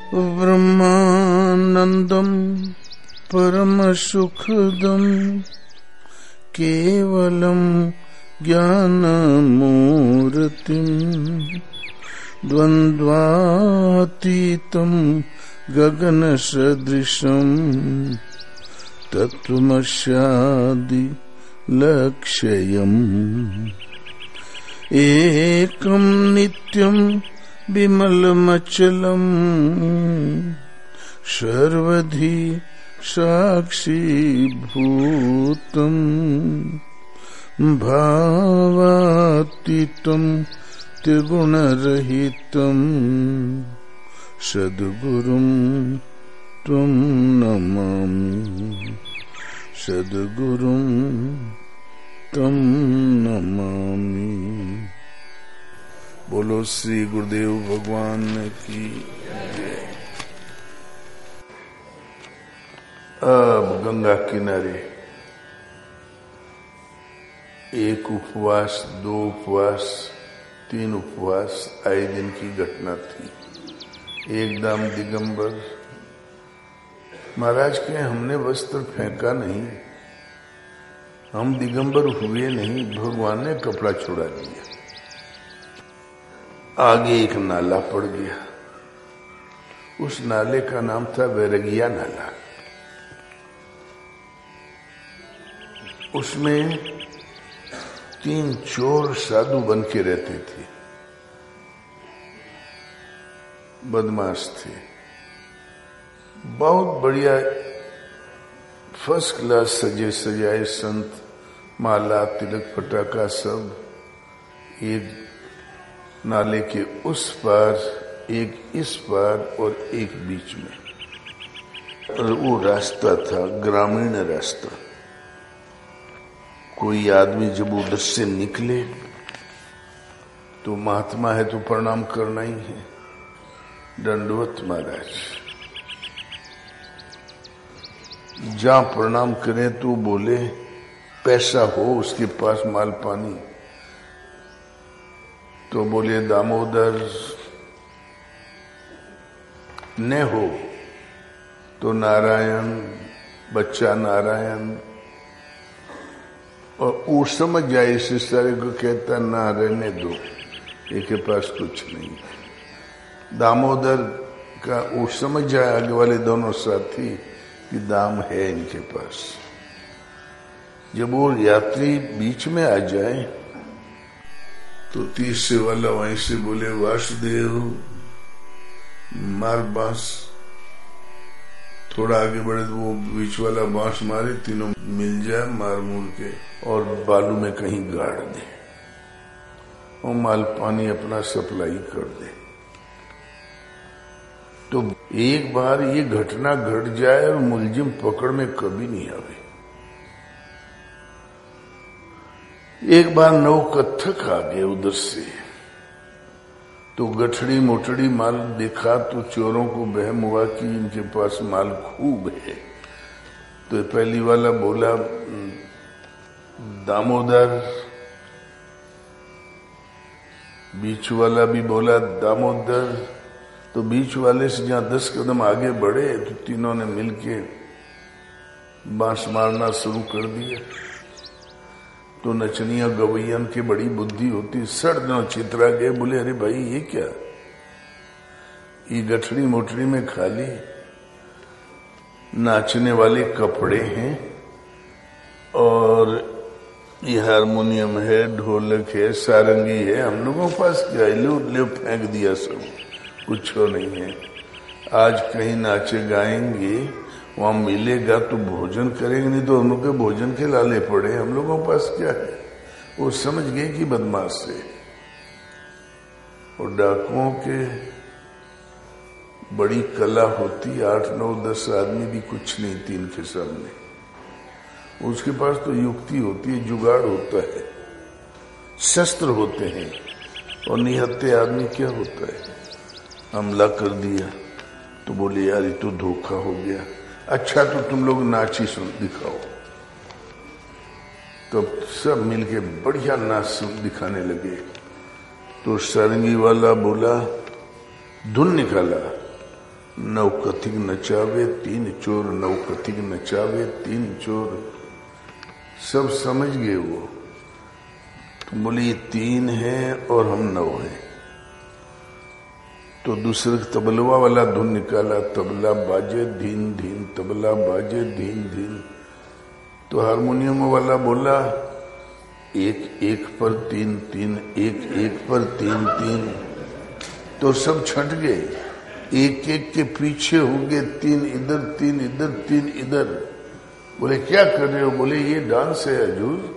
ब्रह्मानंदम परम सुखदम केवलम ज्ञानमूर्तिम द्वन्द्वातीतं गगन सदृशं तत्त्वमस्यादि लक्ष्यम् एकं नित्यं विमलमचलम् सर्वधि साक्षीभूतम् भावातीतं त्रिगुणरहितं सद्गुरुं त्वं नमामि सद्गुरुं त्वं नमामि। बोलो श्री गुरुदेव भगवान की जय। अब गंगा किनारे एक उपवास, 2 उपवास, 3 उपवास आए दिन की घटना थी। एकदम दिगंबर महाराज के हमने वस्त्र फेंका नहीं, हम दिगंबर हुए नहीं, भगवान ने कपड़ा छुड़ा दिया। आगे एक नाला पड़ गया, उस नाले का नाम था वैरगिया नाला। उसमें 3 चोर साधु बन के रहते थे, बदमाश थे, बहुत बढ़िया फर्स्ट क्लास सजे सजाए संत, माला तिलक पटाखा सब एक नाले के उस पार, एक इस पार और एक बीच में। और वो रास्ता था ग्रामीण रास्ता। कोई आदमी जब उधर से निकले तो महात्मा है तो प्रणाम करना ही है, दंडवत महाराज। जहां प्रणाम करें तो बोले पैसा हो उसके पास माल पानी, तो बोले दामोदर, न हो तो नारायण, बच्चा नारायण। और वो समझ जाए इस सारे को कहता ना रहने दो, इनके पास कुछ नहीं। दामोदर का वो समझ जाए आगे वाले दोनों साथी कि दाम है इनके पास। जब वो यात्री बीच में आ जाए तो तीसरे वाला वहीं से बोले वासुदेव मार बांस। थोड़ा आगे बढ़े तो वो बीच वाला बांस मारे, तीनों मिल जाए मार मूर के और बालू में कहीं गाड़ दे और माल पानी अपना सप्लाई कर दे। तो एक बार ये घटना घट जाए और मुलजिम पकड़ में कभी नहीं आवे। एक बार नौकत्थक आ गए उधर से, तो गठड़ी मोटड़ी माल देखा तो चोरों को बहम हुआ कि इनके पास माल खूब है। तो पहली वाला बोला दामोदर, बीच वाला भी बोला दामोदर। तो बीच वाले से जहां 10 कदम आगे बढ़े तो तीनों ने मिलके बांस मारना शुरू कर दिया। तो नचनिया गवैयन की बड़ी बुद्धि होती, सड़नों चित्रा गए, बोले अरे भाई ये क्या, ये गठड़ी मोटड़ी में खाली नाचने वाले कपड़े हैं और ये हारमोनियम है, ढोलक है, सारंगी है, हम लोगों के पास क्या है, ले फेंक दिया सब, कुछ नहीं है। आज कहीं नाचे गाएंगे, वहां मिलेगा तो भोजन करेंगे, नहीं तो हम लोग के भोजन के लाले पड़े, हम लोगों के पास क्या है। वो समझ गए कि बदमाश से। और डाकुओं के बड़ी कला होती, 8, 9, 10 आदमी भी कुछ नहीं 3 के सामने। उसके पास तो युक्ति होती है, जुगाड़ होता है, शस्त्र होते हैं। और निहत्ते आदमी क्या होता है, हमला कर दिया तो बोले यार ये तो धोखा हो गया, अच्छा तो तुम लोग नाची सुन दिखाओ। तो सब मिलके बढ़िया नाच दिखाने लगे। तो सारंगी वाला बोला, धुन निकाला, नव कथिक नचावे 3 चोर, नव कथिक नचावे 3 चोर। सब समझ गए वो। तो बोले ये 3 है और हम 9 हैं। तो दूसरे तबलवा वाला धुन निकाला, तबला बाजे धीन धीन, तबला बाजे धीन धीन। तो हारमोनियम वाला बोला 1 1 पर 3 3, 1 1 पर 3 3। तो सब छंट गए, एक एक के पीछे हो गए, 3 इधर 3 इधर 3 इधर। बोले क्या कर रहे हो? बोले ये डांस है हजूर।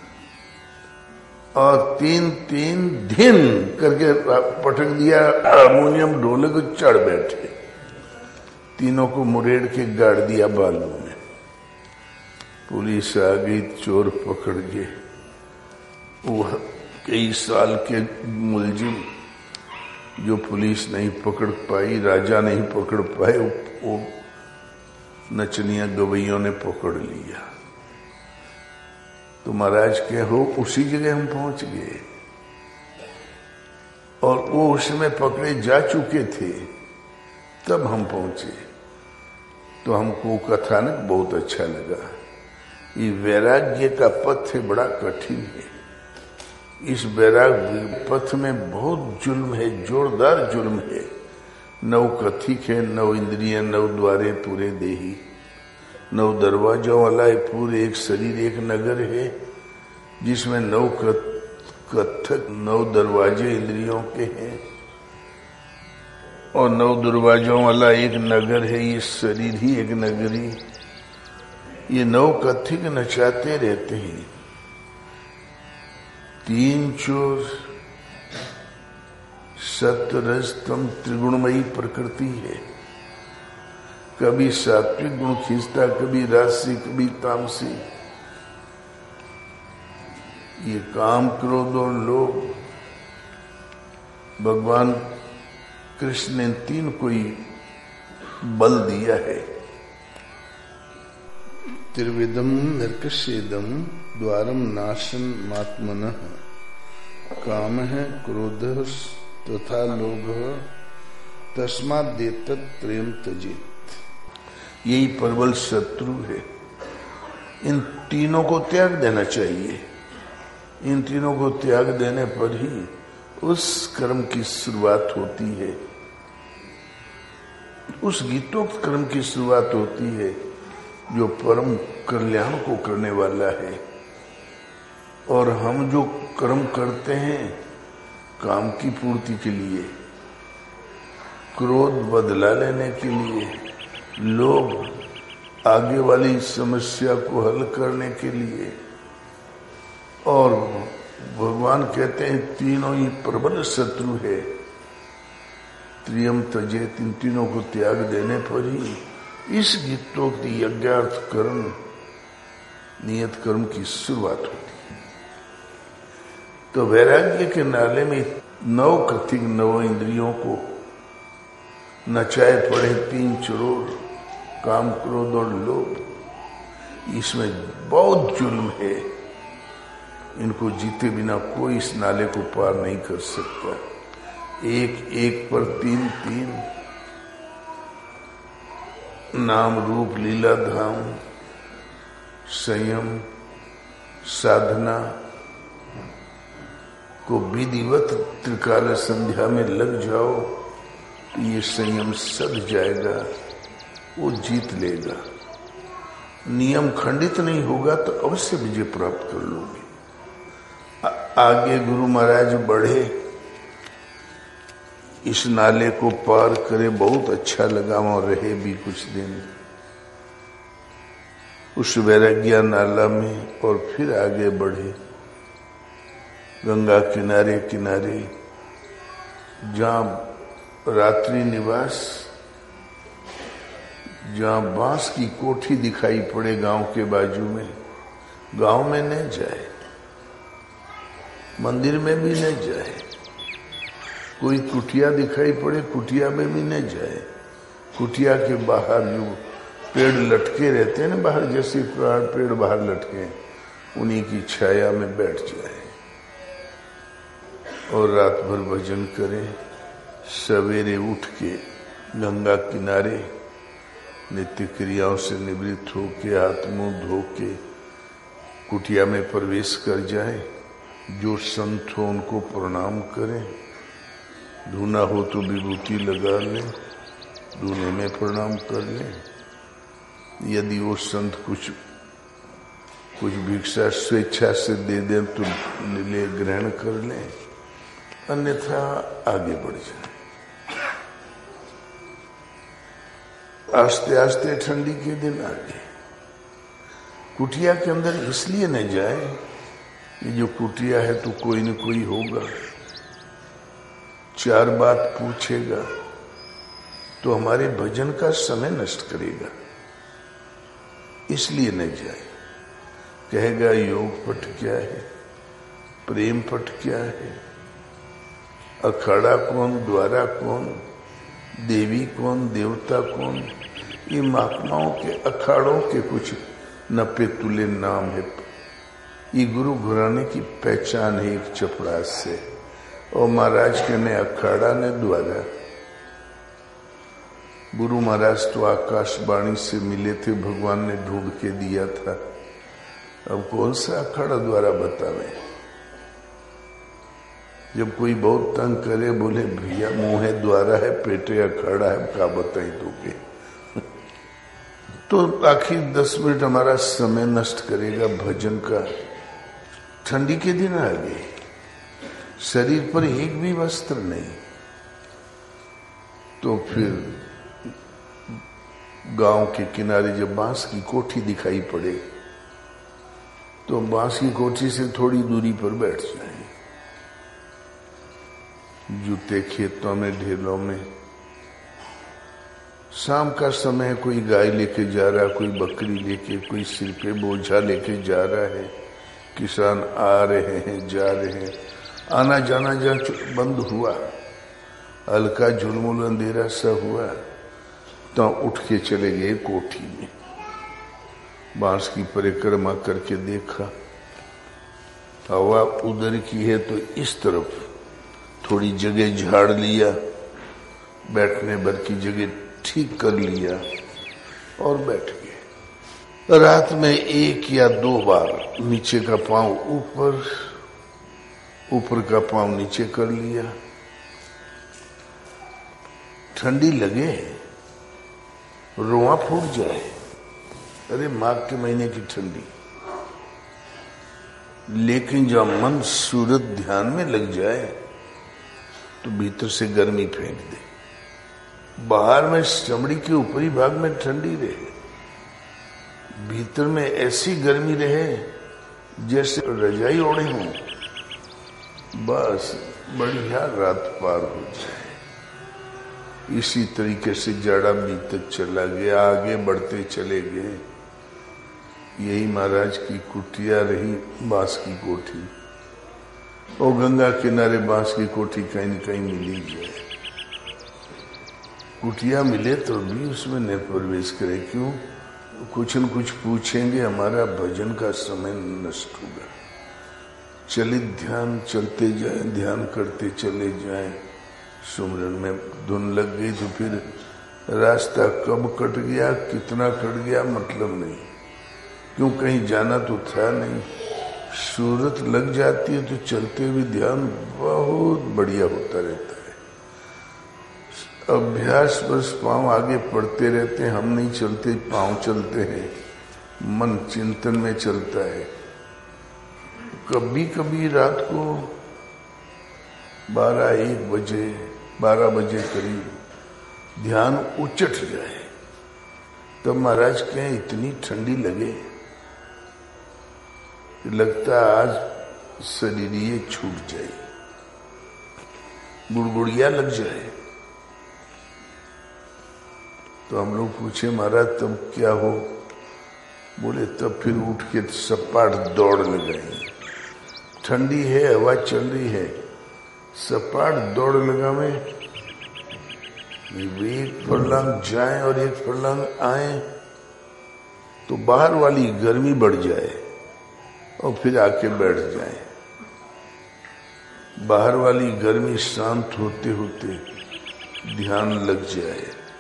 और 3 3 धिन करके पटक दिया, हारमोनियम ढोलक को चढ़ बैठे, तीनों को मुरेड़ के गाड़ दिया बालू में। पुलिस आ गई, चोर पकड़ गए। वो कई साल के मुलजिम जो पुलिस नहीं पकड़ पाई, राजा नहीं पकड़ पाए, वो नचनिया गवैयों ने पकड़ लिया। तो महाराज के हो उसी जगह हम पहुंच गए और वो उसमें पकड़े जा चुके थे, तब हम पहुंचे। तो हमको कथानक बहुत अच्छा लगा। ये वैराग्य का पथ बड़ा कठिन है। इस वैराग्य पथ में बहुत जुल्म है, जोरदार जुल्म है। 9 कथिक है, 9 इंद्रियां, 9 द्वारे पूरे देही, 9 दरवाजों वाला है, पूरे एक शरीर एक नगर है जिसमें 9 कथक 9 दरवाजे इंद्रियों के हैं और 9 दरवाजों वाला एक नगर है। ये शरीर ही एक नगरी। ये 9 कथिक नचाते रहते हैं। 3 चोर, सत्य रज तम त्रिगुणमयी प्रकृति है। कभी सात्विक गुण खींचता, कभी राजसी, कभी तामसी। ये काम, क्रोध और लोभ भगवान कृष्ण ने 3 को ही बल दिया है। त्रिविधम निर्कषेदम द्वारम नाशन मात्मनः, काम है, क्रोध तथा लोभ, तस्मात् देतत् त्रयम् त्यजेत्। यही प्रबल शत्रु है। इन तीनों को त्याग देना चाहिए। इन तीनों को त्याग देने पर ही उस कर्म की शुरुआत होती है, उस गीतोक्त कर्म की शुरुआत होती है जो परम कल्याण को करने वाला है। और हम जो कर्म करते हैं काम की पूर्ति के लिए, क्रोध बदला लेने के लिए, लोभ आगे वाली समस्या को हल करने के लिए, और भगवान कहते हैं तीनों ही प्रबल शत्रु है। त्रियम त्यजेत्, इन तीनों को त्याग देने पर ही इस गीतोक्त यज्ञार्थ कर्म, नियत कर्म की शुरुआत होती है। तो वैराग्य के नाले में 9 कथिक 9 इंद्रियों को नचाए पड़े 3 चोर, काम, क्रोध और लोभ। इसमें बहुत जुल्म है। इनको जीते बिना कोई इस नाले को पार नहीं कर सकता। 1 1 पर 3 3, नाम रूप लीला धाम, संयम साधना को विधिवत त्रिकाल संध्या में लग जाओ तो ये संयम सध जाएगा, वो जीत लेगा। नियम खंडित नहीं होगा तो अवश्य विजय प्राप्त कर लोगे। आगे गुरु महाराज बढ़े, इस नाले को पार करे, बहुत अच्छा लगा। वहां रहे भी कुछ दिन उस वैराग्य नाला में, और फिर आगे बढ़े गंगा किनारे किनारे, जहां रात्रि निवास, जहां बांस की कोठी दिखाई पड़े गांव के बाजू में। गांव में न जाए, मंदिर में भी न जाए, कोई कुटिया दिखाई पड़े कुटिया में भी न जाए। कुटिया के बाहर जो पेड़ लटके रहते हैं ना, बाहर जैसे पेड़ बाहर लटके, उन्हीं की छाया में बैठ जाए और रात भर भजन करें। सवेरे उठ के गंगा किनारे नित्य क्रियाओं से निवृत्त होके हाथ मुंह धो के कुटिया में प्रवेश कर जाए। जो संत हो उनको प्रणाम करें, धूना हो तो विभूति लगा लें, धूने में प्रणाम कर लें। यदि वो संत कुछ भिक्षा स्वेच्छा से दे दें तो ले ग्रहण कर लें, अन्यथा आगे बढ़ जाए। आस्ते आस्ते ठंडी के दिन आ गए। कुटिया के अंदर इसलिए न जाए, ये जो कुटिया है तो कोई न कोई होगा, चार बात पूछेगा तो हमारे भजन का समय नष्ट करेगा, इसलिए न जाए। कहेगा योग पट क्या है, प्रेम पट क्या है, अखाड़ा कौन, द्वारा कौन, देवी कौन, देवता कौन। ये महात्माओं के अखाड़ों के कुछ नपे तुले नाम है। ये गुरु घराने की पहचान है एक चपड़ास से। और महाराज के ने अखाड़ा ने द्वारा। गुरु महाराज तो आकाशवाणी से मिले थे, भगवान ने ढूंढ के दिया था। अब कौन सा अखाड़ा द्वारा बतावे। जब कोई बहुत तंग करे, बोले भैया मुंह है द्वारा है, पेटे अखाड़ा है, क्या बताई तोके। तो आखिर 10 मिनट हमारा समय नष्ट करेगा भजन का। ठंडी के दिन आ गए, शरीर पर एक भी वस्त्र नहीं। तो फिर गांव के किनारे जब बांस की कोठी दिखाई पड़े तो बांस की कोठी से थोड़ी दूरी पर बैठ जाए। जूते खेतों में, ढेलों में। शाम का समय, कोई गाय लेके जा रहा, कोई बकरी लेके, कोई सिर पे बोझा लेके जा रहा है। किसान आ रहे हैं, जा रहे हैं। आना जाना जहाँ बंद हुआ, हल्का झुलमुल अंधेरा सा हुआ, तो उठ के चले गए कोठी में। बांस की परिक्रमा करके देखा, हवा उधर की है तो इस तरफ थोड़ी जगह झाड़ लिया, बैठने भर की जगह ठीक कर लिया और बैठ गए। रात में 1 या 2 बार नीचे का पांव ऊपर, ऊपर का पांव नीचे कर लिया। ठंडी लगे, रोआ फूट जाए, अरे माघ के महीने की ठंडी। लेकिन जब मन सूरत ध्यान में लग जाए तो भीतर से गर्मी फेंक दे। बाहर में चमड़ी के ऊपरी भाग में ठंडी रहे, भीतर में ऐसी गर्मी रहे जैसे रजाई ओढ़े हों। बस बढ़िया रात पार हो जाए। इसी तरीके से जाड़ा बीतत चला गया, आगे बढ़ते चले गए। यही महाराज की कुटिया रही, बांस की कोठी। और गंगा किनारे बांस की कोठी कहीं न कहीं मिली जाए। कुटिया मिले तो भी उसमें न प्रवेश करे। क्यों? कुछ न कुछ पूछेंगे, हमारा भजन का समय नष्ट होगा। चलित ध्यान चलते जाए, ध्यान करते चले जाए। सुमरन में धुन लग गई तो फिर रास्ता कब कट गया, कितना कट गया, मतलब नहीं। क्यों? कहीं जाना तो था नहीं। सूरत लग जाती है तो चलते हुए ध्यान बहुत बढ़िया होता रहता है। अभ्यास बस पांव आगे पढ़ते रहते हैं, हम नहीं चलते, पांव चलते हैं। मन चिंतन में चलता है। कभी कभी रात को 12-1 बजे, 12 बजे करीब ध्यान उचट जाए, तब महाराज कहें इतनी ठंडी लगे, लगता आज शरीर ये छूट जाए, गुड़गुड़िया लग जाए। तो हम लोग पूछे महाराज तब क्या हो? बोले तब फिर उठ के सपाट दौड़ लगाएंगे। ठंडी है, हवा चल रही है, सपाट दौड़ लगा में एक फरलांग जाए और एक फरलांग आए तो बाहर वाली गर्मी बढ़ जाए और फिर आके बैठ जाए। बाहर वाली गर्मी शांत होते होते ध्यान लग जाए।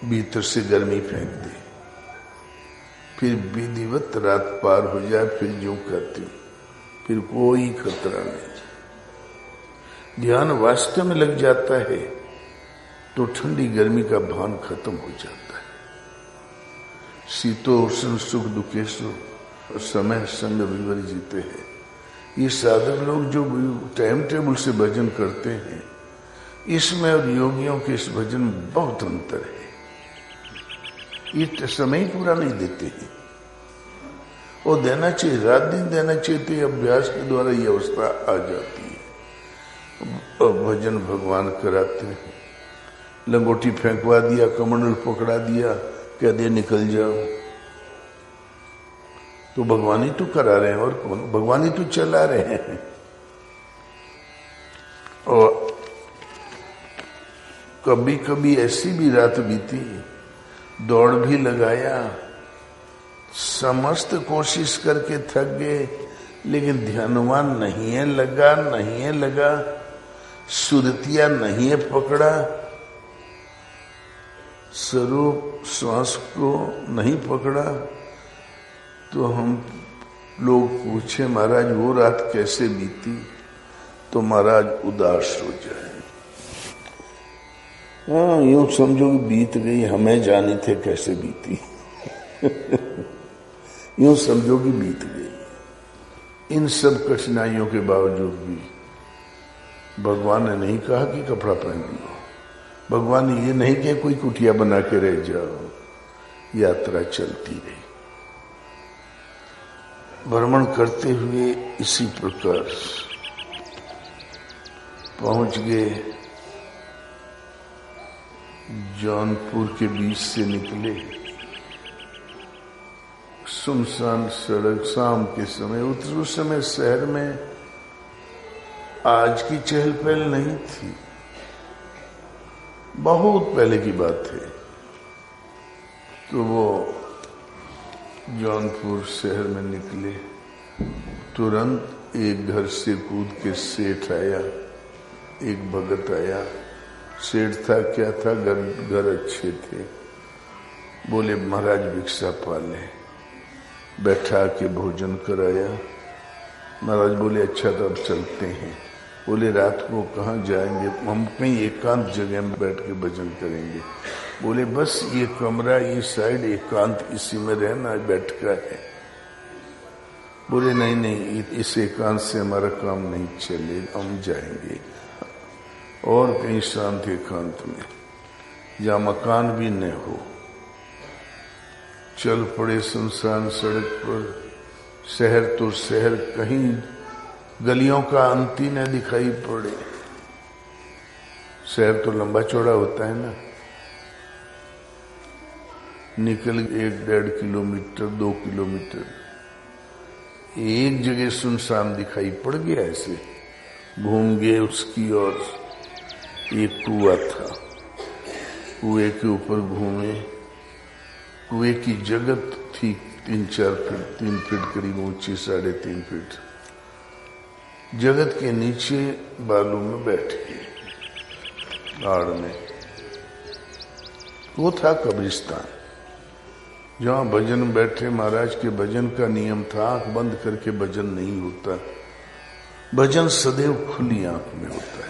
भीतर से गर्मी फेंक दे, फिर विधिवत रात पार हो जाए, फिर जो करती, फिर कोई खतरा नहीं। ध्यान वास्तव में लग जाता है तो ठंडी गर्मी का भान खत्म हो जाता है। शीतोष्ण सुख दुखेशु और समय संग विवर जीते हैं। ये साधक लोग जो टाइम टेबल से भजन करते हैं, इसमें और योगियों के इस भजन में बहुत अंतर है। ये समय ही पूरा नहीं देते हैं, वो देना चाहिए, रात दिन देना चाहिए। अभ्यास के द्वारा ये अवस्था आ जाती है। और भजन भगवान कराते हैं। लंगोटी फेंकवा दिया, कमंडल पकड़ा दिया, कह दे निकल जाओ, तो भगवान ही तो करा रहे हैं और कौन? भगवान ही तो चला रहे हैं। और कभी कभी ऐसी भी रात बीती, दौड़ भी लगाया, समस्त कोशिश करके थक गए, लेकिन ध्यानवान नहीं है लगा, सुरतिया नहीं है पकड़ा, स्वरूप श्वास को नहीं पकड़ा। तो हम लोग पूछे महाराज वो रात कैसे बीती, तो महाराज उदास हो जाए। हाँ, यूं समझो कि बीत गई, हमें जानी थे कैसे बीती। यूं समझो कि बीत गई। इन सब कठिनाइयों के बावजूद भी भगवान ने नहीं कहा कि कपड़ा पहन लो, भगवान ने ये नहीं कि कोई कुटिया बना के रह जाओ। यात्रा चलती रही, भ्रमण करते हुए इसी प्रकार पहुंच गए। जौनपुर के बीच से निकले, सुनसान सड़क, शाम के समय। उस समय शहर में आज की चहल पहल नहीं थी, बहुत पहले की बात है। तो वो जौनपुर शहर में निकले, तुरंत एक घर से कूद के सेठ आया, एक भगत आया। सेठ था क्या था, घर अच्छे थे। बोले महाराज भिक्षा पाले, बैठा के भोजन कराया। महाराज बोले अच्छा तो अब चलते हैं। बोले रात को कहाँ जाएंगे, हम कहीं एकांत जगह में बैठ के भजन करेंगे। बोले बस ये कमरा, ये साइड एकांत, इसी में रहना बैठका है। बोले नहीं, इस एकांत से हमारा काम नहीं चले, हम जाएंगे और कहीं शांत एकांत में, जहाँ मकान भी न हो। चल पड़े सुनसान सड़क पर। शहर तो शहर, कहीं गलियों का अंत ही न दिखाई पड़े। शहर तो लंबा चौड़ा होता है ना। निकल 1-1.5 किलोमीटर, 2 किलोमीटर, एक जगह सुनसान दिखाई पड़ गया। ऐसे घूम गए उसकी ओर। एक कुआं था, कुएं के ऊपर घूमे। कुएं की जगत थी 3-4 फीट, 3 फीट करीब ऊंची, 3.5 फीट। जगत के नीचे बालू में बैठे, आड़ में। वो था कब्रिस्तान, जहां भजन बैठे। महाराज के भजन का नियम था, आंख बंद करके भजन नहीं होता, भजन सदैव खुली आंख में होता है।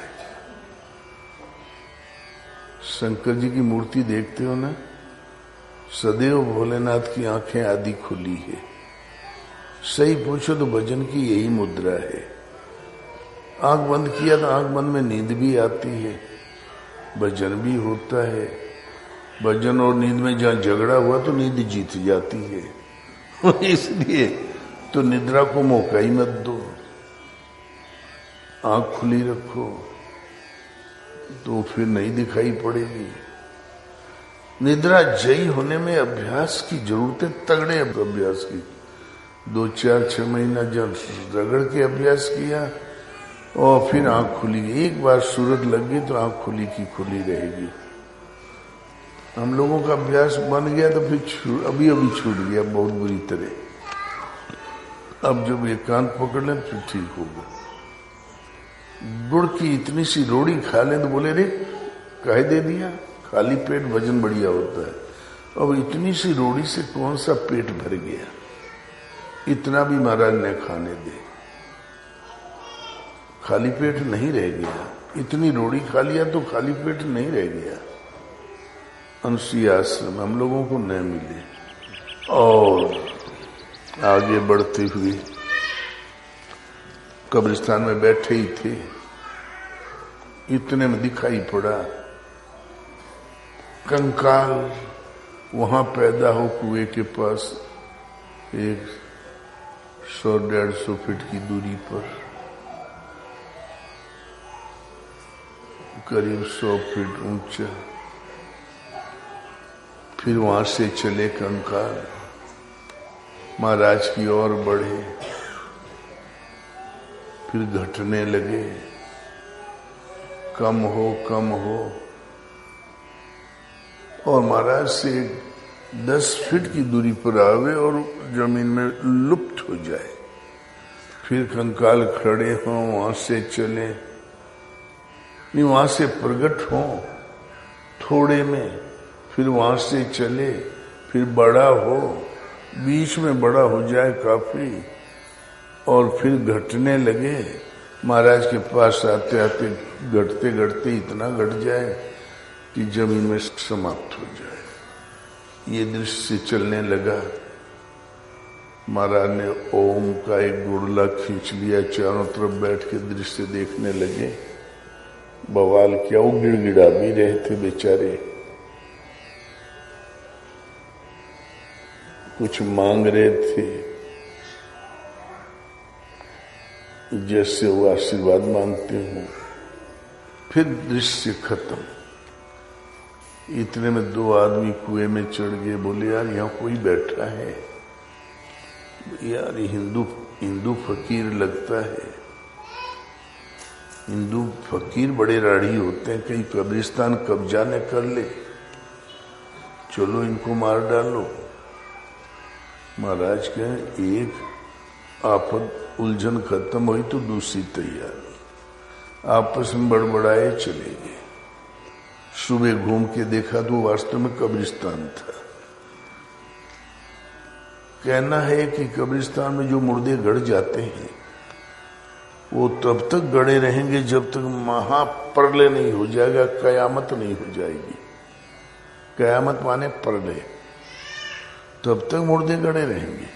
शंकर जी की मूर्ति देखते हो ना, सदैव भोलेनाथ की आंखें आदि खुली है। सही पूछो तो भजन की यही मुद्रा है। आंख बंद किया तो आंख बंद में नींद भी आती है, भजन भी होता है। भजन और नींद में जहां झगड़ा हुआ तो नींद जीत जाती है। इसलिए तो निद्रा को मौका ही मत दो, आंख खुली रखो, तो फिर नहीं दिखाई पड़ेगी। निद्रा जयी होने में अभ्यास की जरूरत है, तगड़े अभ्यास की। 2-4-6 महीना जब रगड़ के अभ्यास किया और फिर आंख खुली, एक बार सूरत लग गई तो आंख खुली की खुली रहेगी। हम लोगों का अभ्यास बन गया तो फिर अभी छूट गया बहुत बुरी तरह। अब जब एकांत पकड़ लें फिर ठीक होगा। गुड़ की इतनी सी रोटी खा लें तो बोले रे काहे दे दिया, खाली पेट भजन बढ़िया होता है। अब इतनी सी रोटी से कौन सा पेट भर गया, इतना भी महाराज ने खाने दे, खाली पेट नहीं रह गया। इतनी रोटी खा लिया तो खाली पेट नहीं रह गया। अनुसुईया आश्रम हम लोगों को न मिले। और आगे बढ़ते हुए कब्रिस्तान में बैठे ही थे, इतने में दिखाई पड़ा कंकाल वहां पैदा हो कुएं के पास, 100-150 फीट की दूरी पर, करीब 100 फीट ऊंचा। फिर वहां से चले कंकाल, महाराज की ओर बढ़े, फिर घटने लगे, कम हो और महाराज से 10 फीट की दूरी पर आवे और जमीन में लुप्त हो जाए। फिर कंकाल खड़े हों, वहां से चले, नहीं वहां से प्रकट हो थोड़े में, फिर वहां से चले, फिर बड़ा हो, बीच में बड़ा हो जाए काफी, और फिर घटने लगे। महाराज के पास आते आते घटते घटते इतना घट जाए कि जमीन में समाप्त हो जाए। ये दृश्य चलने लगा। महाराज ने ओम का एक गुड़ला खींच लिया, चारों तरफ बैठ के दृश्य देखने लगे। बवाल क्या, वो गिड़गिड़ा भी रहे थे बेचारे, कुछ मांग रहे थे, जैसे वो आशीर्वाद मांगते हो। फिर दृश्य खत्म। इतने में 2 आदमी कुएं में चढ़ गए। बोले यार यहाँ कोई बैठा है, यार हिंदू फकीर लगता है। हिंदू फकीर बड़े राढ़ी होते हैं, कहीं कब्रिस्तान कब्जा न कर ले, चलो इनको मार डालो। महाराज कहें एक आफत उलझन खत्म हुई तो दूसरी तैयार। आपस में बड़बड़ाए चले गए। सुबह घूम के देखा तो वास्तव में कब्रिस्तान था। कहना है कि कब्रिस्तान में जो मुर्दे गड़ जाते हैं वो तब तक गड़े रहेंगे जब तक महाप्रलय नहीं हो जाएगा, कयामत नहीं हो जाएगी। कयामत माने प्रलय, तब तक मुर्दे गड़े रहेंगे।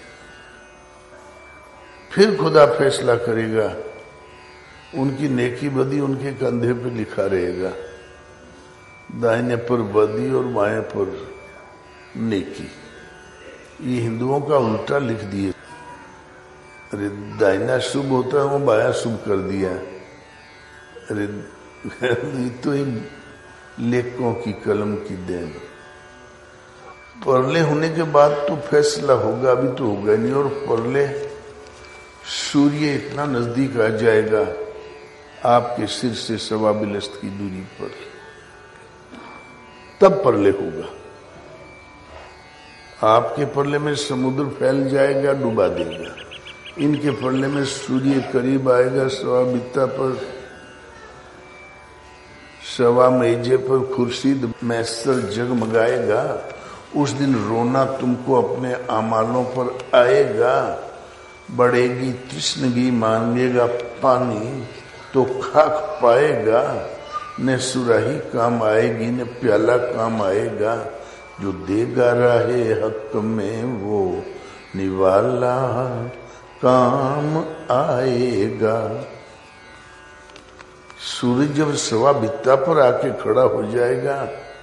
फिर खुदा फैसला करेगा, उनकी नेकी बदी उनके कंधे पे लिखा रहेगा, दाहिने पर बदी और बाएं पर नेकी। ये हिंदुओं का उल्टा लिख दिए। अरे दाहिना शुभ होता है, वो बाया शुभ कर दिया। अरे तो एक लेखकों की कलम की देन। परले होने के बाद तो फैसला होगा, अभी तो होगा नहीं। और परले सूर्य इतना नजदीक आ जाएगा आपके सिर से 1.25 बिलस्त की दूरी पर, तब परले होगा। आपके परले में समुद्र फैल जाएगा, डुबा देगा। इनके परले में सूर्य करीब आएगा, 1.25 बित्ता पर, 1.25 मेजे पर खुर्शीद मैसर जगमगाएगा। उस दिन रोना तुमको अपने आमालों पर आएगा। बढ़ेगी तृष्णगी, मांगेगा पानी तो खाक पाएगा। न सुराही काम आएगी न प्याला काम आएगा। जो देगा राहे हक में वो निवाला काम आएगा। सूरज जब 1.25 बित्ता पर आके खड़ा हो जाएगा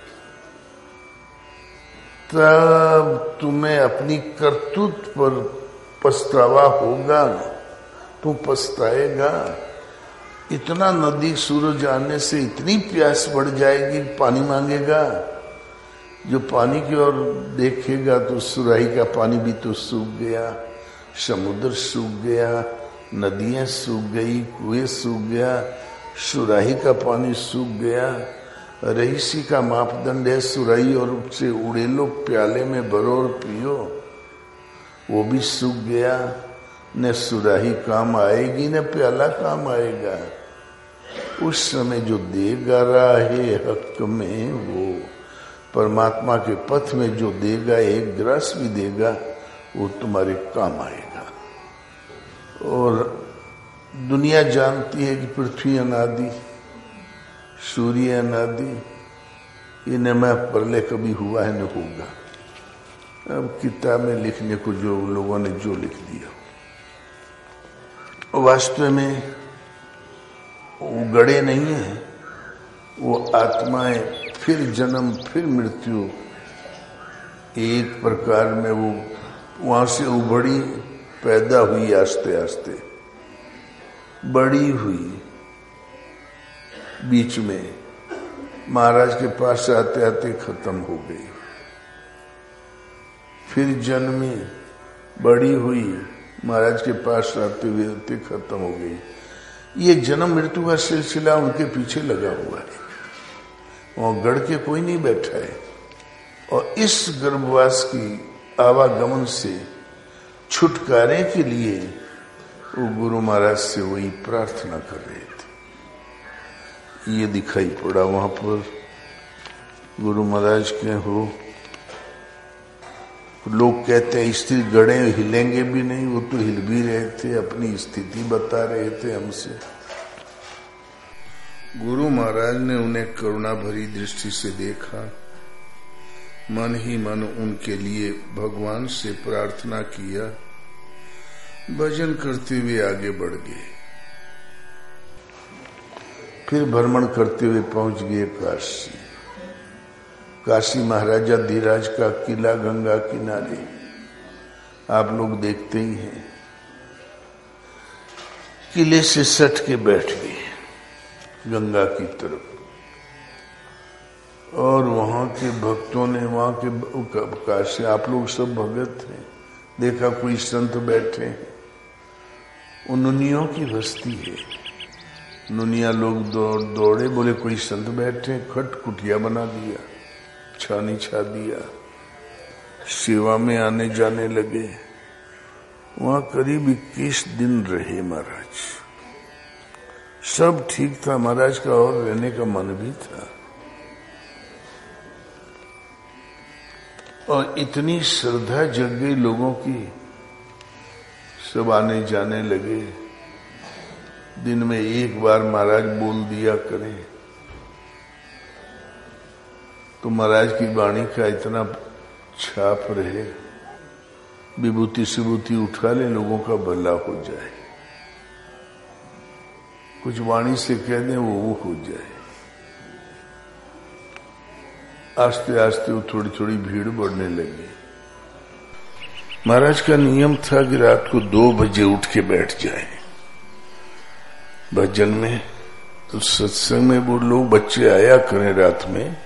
तब तुम्हें अपनी करतूत पर पछतावा होगा, तू पछताएगा। इतना नजदीक सूरज आने से इतनी प्यास बढ़ जाएगी, पानी मांगेगा। जो पानी की ओर देखेगा तो सुराही का पानी भी तो सूख गया, समुद्र सूख गया, नदियां सूख गई, कुएं सूख गया, सुराही का पानी सूख गया। रईसी का मापदंड है सुराही और उससे उड़ेलो, प्याले में भरो और पियो, वो भी सूख गया। न सुराही काम आएगी न प्याला काम आएगा। उस समय जो देगा राहे हक में वो परमात्मा के पथ में जो देगा, एक ग्रास भी देगा, वो तुम्हारे काम आएगा। और दुनिया जानती है कि पृथ्वी अनादि, सूर्य अनादि, ये न मैं परले कभी हुआ है न होगा। अब किताब में लिखने को जो लोगों ने जो लिख दिया, वास्तव में वो गड़े नहीं है, वो आत्माएं फिर जन्म फिर मृत्यु, एक प्रकार में वो वहां से उभरी, पैदा हुई, आस्ते आस्ते बड़ी हुई, बीच में महाराज के पास आते आते खत्म हो गई, फिर जन्मी, बड़ी हुई, महाराज के पास आते हुए आते खत्म हो गई। ये जन्म मृत्यु का सिलसिला उनके पीछे लगा हुआ है, वहां गढ़ के कोई नहीं बैठा है। और इस गर्भवास की आवागमन से छुटकारे के लिए वो गुरु महाराज से वही प्रार्थना कर रहे थे। ये दिखाई पड़ा वहां पर गुरु महाराज के हो। लोग कहते हैं स्थिर गड़े हिलेंगे भी नहीं, वो तो हिल भी रहे थे, अपनी स्थिति बता रहे थे हमसे। गुरु महाराज ने उन्हें करुणा भरी दृष्टि से देखा, मन ही मन उनके लिए भगवान से प्रार्थना किया, भजन करते हुए आगे बढ़ गए। फिर भ्रमण करते हुए पहुंच गए काशी। काशी महाराजा धीराज का किला गंगा किनारे, आप लोग देखते ही हैं। किले से सट के बैठ गए गंगा की तरफ, और वहां के भक्तों ने, वहां के काशी, आप लोग सब भगत हैं, देखा कोई संत बैठे हैं। नुनियों की बस्ती है, नुनिया लोग दौड़े, बोले कोई संत बैठे, खट कुटिया बना दिया, छानी छा दिया, सेवा में आने जाने लगे। वहां करीब 21 दिन रहे महाराज। सब ठीक था महाराज का, और रहने का मन भी था। और इतनी श्रद्धा जग गई लोगों की, सब आने जाने लगे। दिन में एक बार महाराज बोल दिया करें तो महाराज की वाणी का इतना छाप रहे, विभूति सिभूति उठा ले, लोगों का भला हो जाए। कुछ वाणी से कह दें वो हो जाए। आस्ते आस्ते वो थोड़ी थोड़ी भीड़ बढ़ने लगी। महाराज का नियम था कि रात को 2 बजे उठ के बैठ जाए भजन में। तो सत्संग में वो लोग बच्चे आया करें रात में,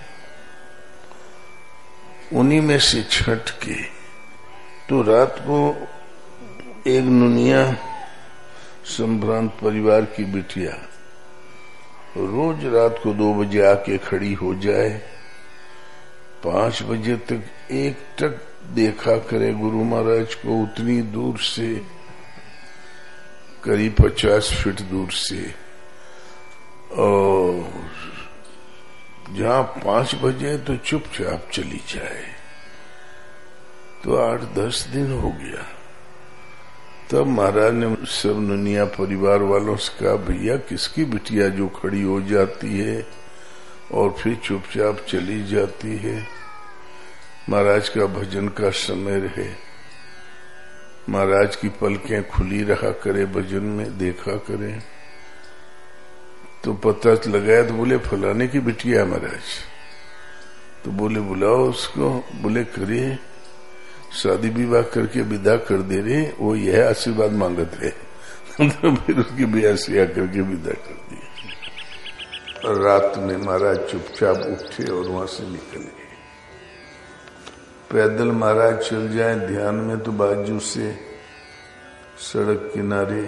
उन्हीं में से छठ के। तो रात को एक नुनिया संभ्रांत परिवार की बिटिया रोज रात को 2 बजे आके खड़ी हो जाए, 5 बजे तक एक टक देखा करे गुरु महाराज को, उतनी दूर से, करीब 50 फीट दूर से। और जहां 5 बजे तो चुपचाप चली जाए। तो 8-10 दिन हो गया। तब महाराज ने सब नुनिया परिवार वालों से कहा, भैया किसकी बिटिया जो खड़ी हो जाती है और फिर चुपचाप चली जाती है। महाराज का भजन का समय रहे, महाराज की पलकें खुली रहा करे, भजन में देखा करें। तो पता लगाया तो बोले फलाने की बिटिया महाराज। तो बोले बुलाओ उसको। बोले करिए, शादी विवाह करके विदा कर दे रहे, वो यह आशीर्वाद मांगत है। तो फिर उसकी ब्याह सिया करके विदा कर दिया। रात में महाराज चुपचाप उठे और वहां से निकल गए। पैदल महाराज चल जाए ध्यान में तो बाजू से सड़क किनारे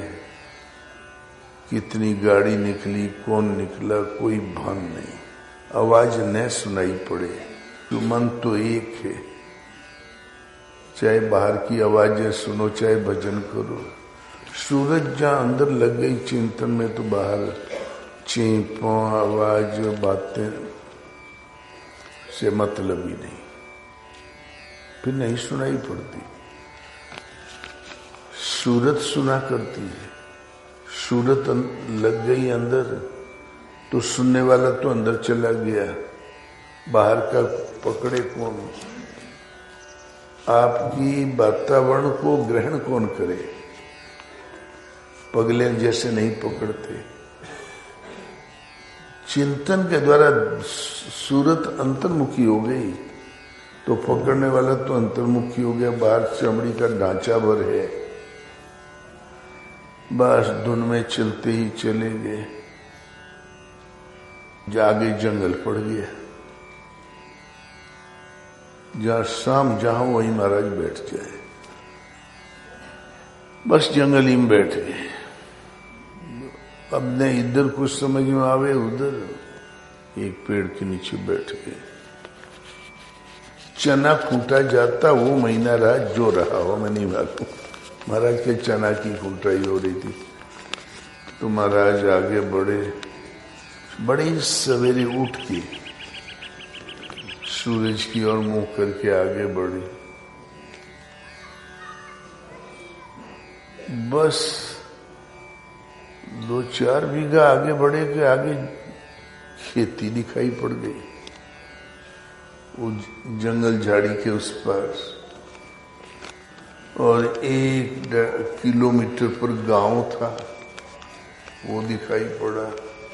कितनी गाड़ी निकली, कौन निकला, कोई भान नहीं, आवाज न सुनाई पड़े। तो मन तो एक है, चाहे बाहर की आवाजें सुनो, चाहे भजन करो। सूरज जहां अंदर लग गई चिंतन में तो बाहर चींपों, आवाज, बातें से मतलब ही नहीं, फिर नहीं सुनाई पड़ती। सूरत सुना करती है, सूरत लग गई अंदर तो सुनने वाला तो अंदर चला गया, बाहर का पकड़े कौन? आपकी वातावरण को ग्रहण कौन करे? पगले जैसे नहीं पकड़ते। चिंतन के द्वारा सूरत अंतर्मुखी हो गई तो पकड़ने वाला तो अंतर्मुखी हो गया, बाहर चमड़ी का ढांचा भर है, बस धुन में चलते ही चले गए, आगे जंगल पड़ गया। जहां शाम जहां वहीं महाराज बैठ जाए, बस जंगल ही में बैठ गए। अब न इधर कुछ समझ में आवे, उधर एक पेड़ के नीचे बैठ गए। चना फूटा जाता वो महीना रहा, जो रहा हो मैं नहीं मालूम। महाराज के चना की फूटाई हो रही थी तो महाराज आगे बढ़े, बड़े सवेरे उठ के सूरज की ओर मुंह करके आगे बढ़े। बस 2-4 बीघा आगे बढ़े के आगे खेती दिखाई पड़ गई, वो जंगल झाड़ी के उस पार, और 1 किलोमीटर पर गांव था वो दिखाई पड़ा।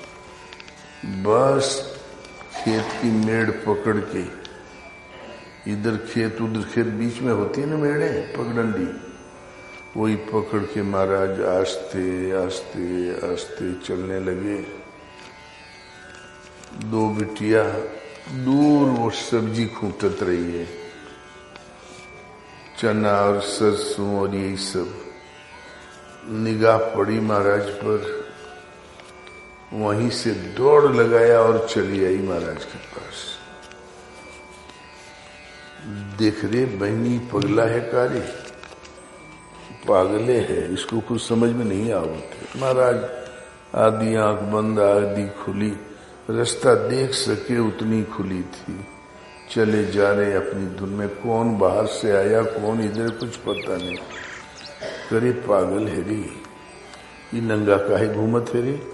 बस खेत की मेड़ पकड़ के, इधर खेत उधर खेत, बीच में होती है ना मेड़े पगडंडी, वही पकड़ के महाराज आस्ते आस्ते आस्ते चलने लगे। 2 बिटिया दूर वो सब्जी खूंटत रही है, चना और सरसों और यही सब। निगाह पड़ी महाराज पर, वहीं से दौड़ लगाया और चली आई महाराज के पास। देख रे बहनी पगला है कार्य, पागले है, इसको कुछ समझ में नहीं आवते। महाराज आधी आंख बंद आधी खुली, रास्ता देख सके उतनी खुली थी, चले जा रहे अपनी धुन में। कौन बाहर से आया कौन इधर कुछ पता नहीं। करे पागल है रे, ये नंगा काहे घूमत है रे।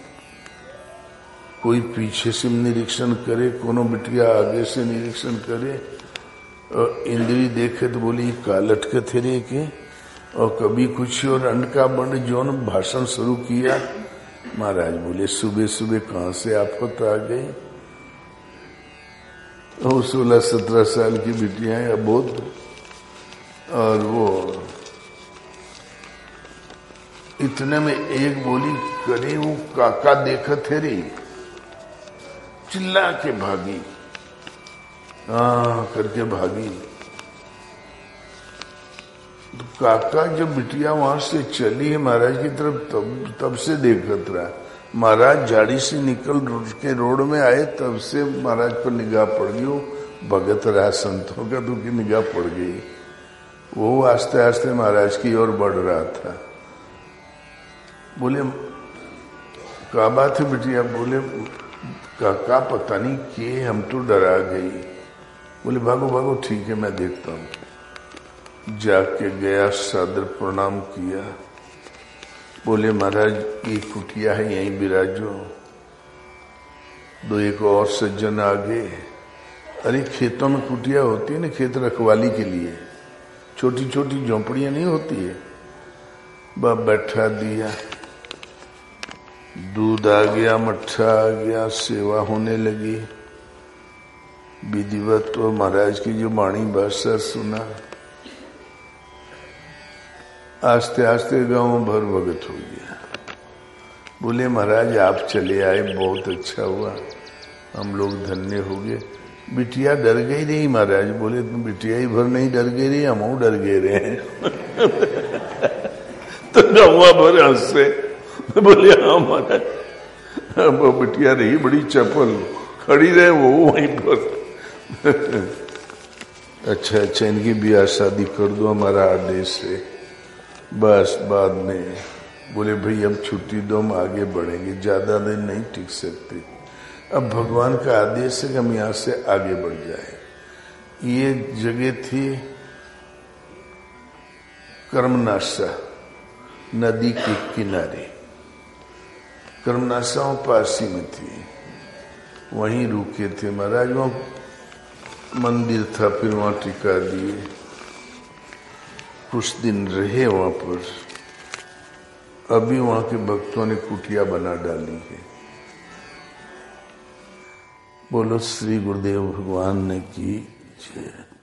कोई पीछे से निरीक्षण करे, कोनो बिटिया आगे से निरीक्षण करे, और इंद्री देखे तो बोली का लटके थे रे के, और कभी कुछ और अंड का बंड जोन भाषण शुरू किया। महाराज बोले सुबह सुबह कहां से आफत आ गई। वो 16-17 साल की बिटियां हैं अबोध, और वो इतने में एक बोली करे वो काका देखत है रे, चिल्ला के भागी, करके भागी। तो काका जब बिटिया वहां से चली है महाराज की तरफ, तब से देखत रहा। महाराज झाड़ी से निकल के रोड में आए, तब से महाराज पर निगाह पड़ गई। वो भगत रहा संतों का, तो की निगाह पड़ गई। वो आस्ते आस्ते महाराज की ओर बढ़ रहा था। बोले क्या बात है बिटिया? बोले काका पता नहीं कि हम तो डरा गई। बोले भागो भागो, ठीक है मैं देखता हूं। जाके गया, सादर प्रणाम किया। बोले महाराज ये कुटिया है, यहीं बिराजो। 2-1 और सज्जन आ गए। अरे खेतों में कुटिया होती है ना, खेत रखवाली के लिए, छोटी छोटी झोंपड़ियां नहीं होती है। बाप बैठा दिया, दूध आ गया, मट्ठा आ गया, सेवा होने लगी। विधिवत तो महाराज की जो वाणी भाषा सुना। आस्ते आस्ते गांव भर भगत हो गया। बोले महाराज आप चले आए, बहुत अच्छा हुआ, हम लोग धन्य हो गए। बिटिया डर गई रही महाराज। बोले तुम बिटिया ही भर नहीं डर गई रही, हम डर गए रहे। तो गाँव भर हंसे। बोले हाँ महाराज, वो बिटिया रही बड़ी चपल, खड़ी रहे वो वहीं पर। अच्छा अच्छा, इनकी ब्याह शादी कर दो हमारा आदेश से, बस बाद में। बोले भाई अब छुट्टी दो, हम आगे बढ़ेंगे, ज्यादा दिन नहीं टिक सकते। अब भगवान का आदेश है कि हम यहां से आगे बढ़ जाए। ये जगह थी कर्मनाशा, नदी के किनारे। कर्मनाशाओं पासी में थी, वहीं रुके थे महाराज। वहां मंदिर था, फिर वहां टिका दिए, कुछ दिन रहे वहां पर। अभी वहां के भक्तों ने कुटिया बना डाली है। बोलो श्री गुरुदेव भगवान ने की जय।